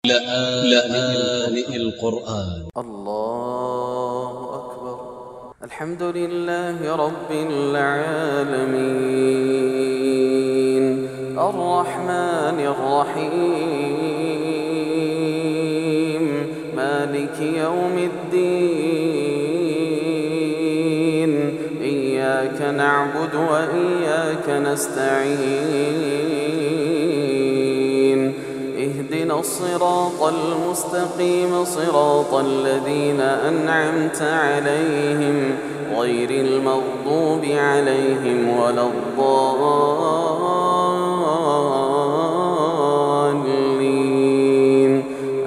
لآن القرآن. الله أكبر. الحمد لله رب العالمين الرحمن الرحيم مالك يوم الدين إياك نعبد وإياك نستعين اهدنا الصراط المستقيم صراط الذين أنعمت عليهم غير المغضوب عليهم ولا الضالين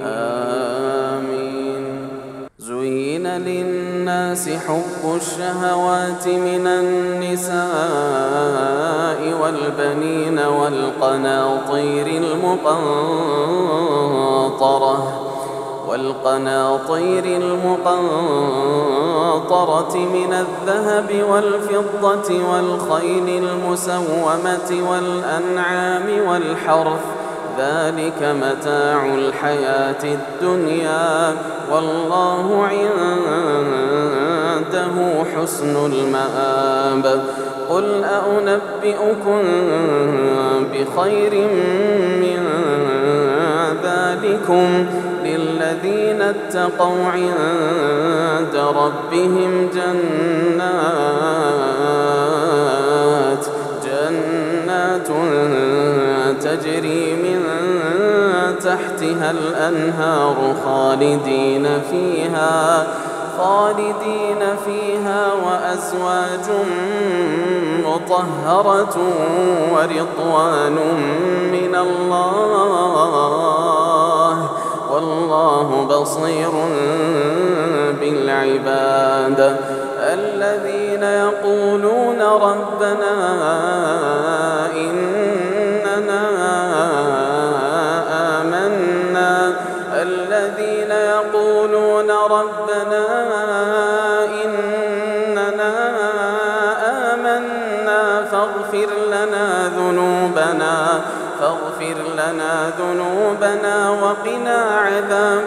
آمين. زين للناس حب الشهوات من النساء والبنين والقناطير المقنطرة من الذهب والفضة والخيل المسومة والأنعام والحرث ذلك متاع الحياة الدنيا والله عنده حسن المآب. قل أنبئكم بخير من ذلكم للذين اتقوا عند ربهم جنات تجري من تحتها الأنهار خالدين فيها وأزواج مطهرة ورضوان من الله والله بصير بالعباد. الذين يقولون ربنا إننا آمنا فاغفر لنا ذنوبنا وقنا عذاب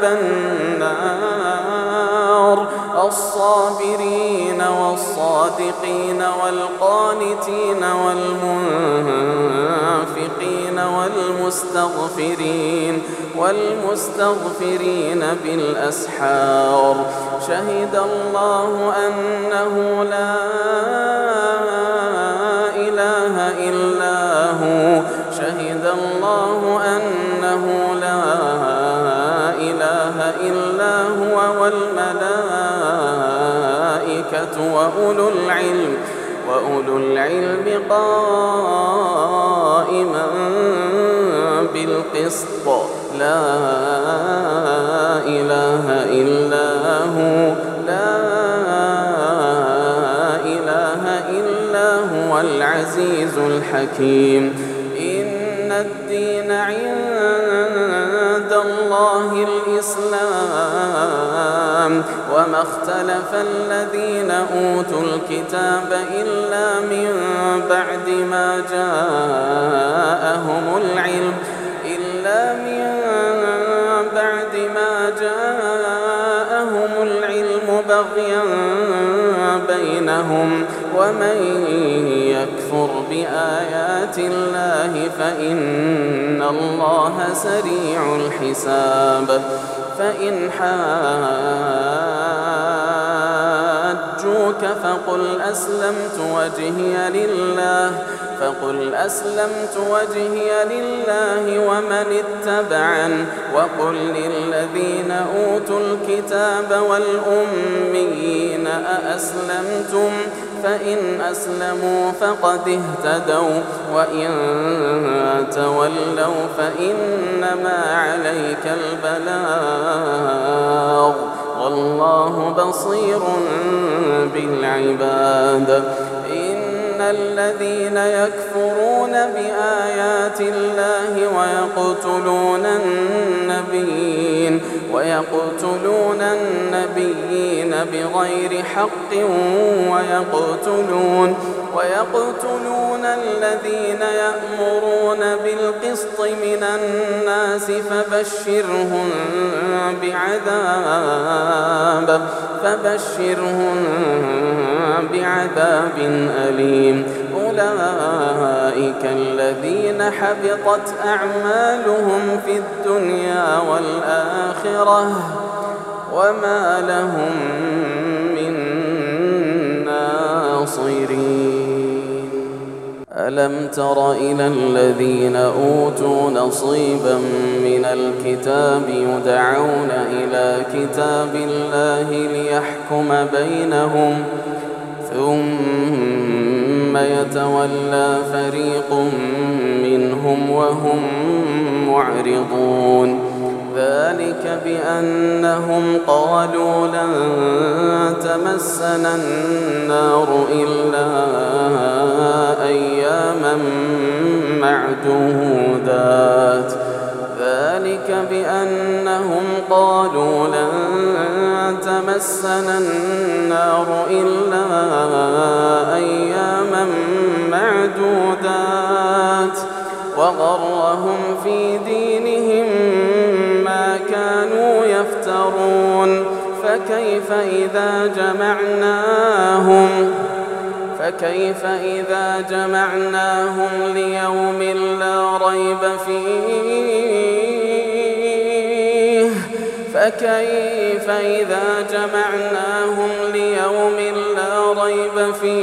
النار. الصابرين والصادقين والقانتين والمنفقين والمستغفرين بالأسحار. شهد الله أنه لا إله إلا هو والملائكة وأولو العلم قائما بالقسط. لا إله إلا هو العزيز الحكيم. إن الدين عند الله الإسلام وما اختلف الذين أوتوا الكتاب إلا من بعد ما جاءهم العلم بغيا بينهم. ومن يكفر بآيات الله فإن الله سريع الحساب. فإن حاجوك فقل أسلمت وجهي لله ومن اتبعن. وقل للذين أوتوا الكتاب والأميين أأسلمتم فإن أسلموا فقد اهتدوا وإن تولوا فإنما عليك البلاغ والله بصير بالعباد. إن الذين يكفرون بآيات الله ويقتلون النبيين يقتلون النبيين بغير حق ويقتلون الذين يأمرون بالقسط من الناس فبشرهم بعذاب أليم. أولئك الذين حبطت أعمالهم في الدنيا والآخرة وما لهم من ناصرين. ألم تر إلى الذين أوتوا نصيبا من الكتاب يدعون إلى كتاب الله ليحكم بينهم ثم يتولى فريق منهم وهم معرضون. ذلك بأنهم قالوا لن تمسنا النار إلا أياما معدودات. ذلك بأنهم قالوا لن تمسنا النار إلا أياما معدودات وغرهم في دينهم ما كانوا يفترون. فكيف إذا جمعناهم ليوم لا ريب فيه فكيف إذا جمعناهم ليوم لا ريب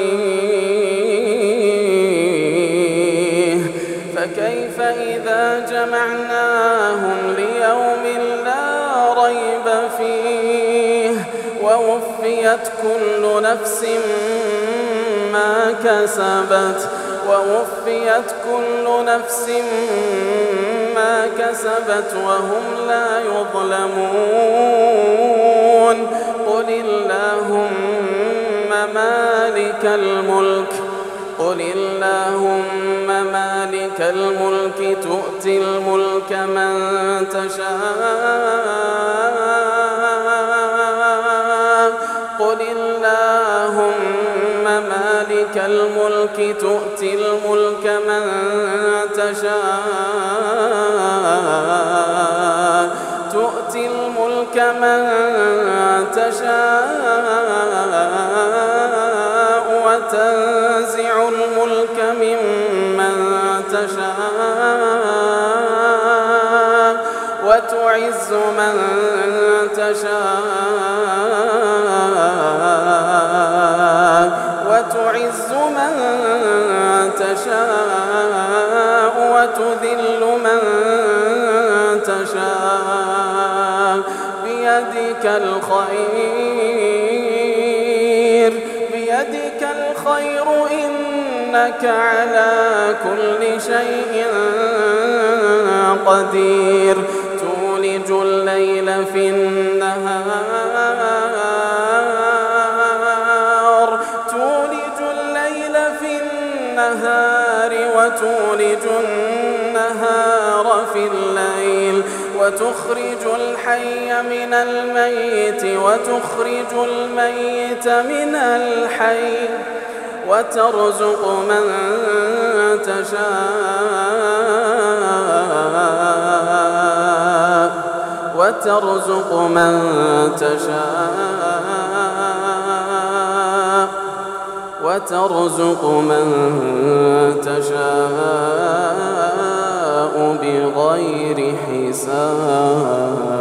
فيه فكيف إذا جمعناهم ليوم لا ريب فيه ووفيت كل نفس ما كسبت وهم لا يظلمون. قل اللهم مالك الملك تؤتي الملك من تشاء قل اللهم مالك الملك تؤتي الملك من تشاء وتنزع الملك ممن تشاء وتعز من تشاء وتذل من تشاء بيدك الخير إنك على كل شيء قدير. تولج الليل في النهار وتولج النهار في الليل وتخرج الحي من الميت وتخرج الميت من الحي وترزق من تشاء بغير حساب.